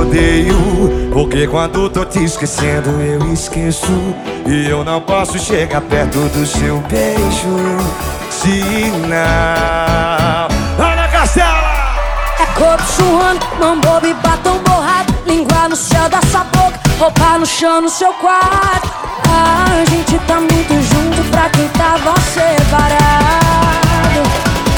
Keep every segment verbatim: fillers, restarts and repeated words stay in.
odeio, porque quando tô te esquecendo eu esqueço. E eu não posso chegar perto do seu beijo se não. Ana Castela! É corpo suando, mão boba e batom borrado, língua no céu da sua boca, roupa no chão no seu quarto. A gente tá muito junto pra quem tava separado.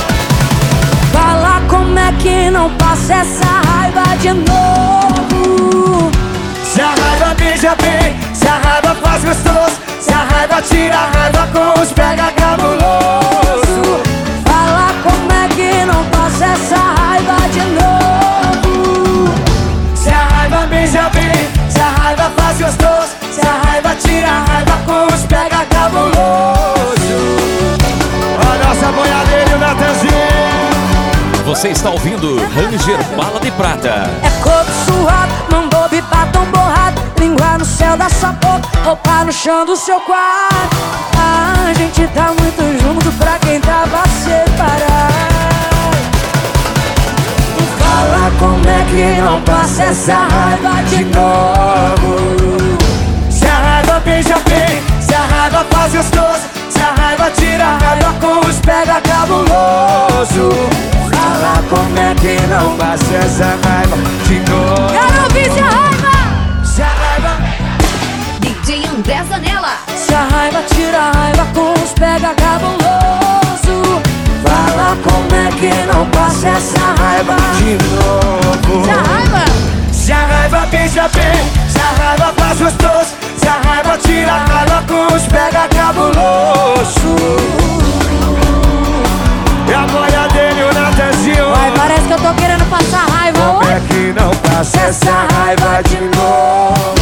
Fala como é que não passa essa raiva de novo. Se a raiva beija bem, se a raiva faz gostoso, se a raiva tira a raiva com os pega cabuloso. Fala como é que não passa essa raiva de novo. Se a raiva beija bem, se a raiva faz gostoso, se a raiva tira a raiva com os pega cabuloso. A nossa boiadeira e o Natanzinho. Você está ouvindo Ranger Bala de Prata. É corpo suado, mão boba e batom borrado, língua no céu da sua boca, roupa no chão do seu quarto. A gente tá muito junto pra quem tava separado. Fala como é que não passa essa raiva de novo. Se a raiva beija bem, se a raiva faz gostoso, se a raiva tira a raiva com os pega cabuloso. Fala como é que não passa essa raiva de novo. Quero ouvir se a raiva, se a raiva D J André Zanella. se a raiva tira a raiva com os pega cabuloso. Fala como é que não passa essa raiva de novo. Se a raiva, se a raiva beija bem, se a raiva faz gostoso, se a raiva tira a raiva com os pega cabuloso. E a boiadeira e o Natanzinho. ai, parece que eu tô querendo passar raiva. Como é que não passa essa raiva de novo?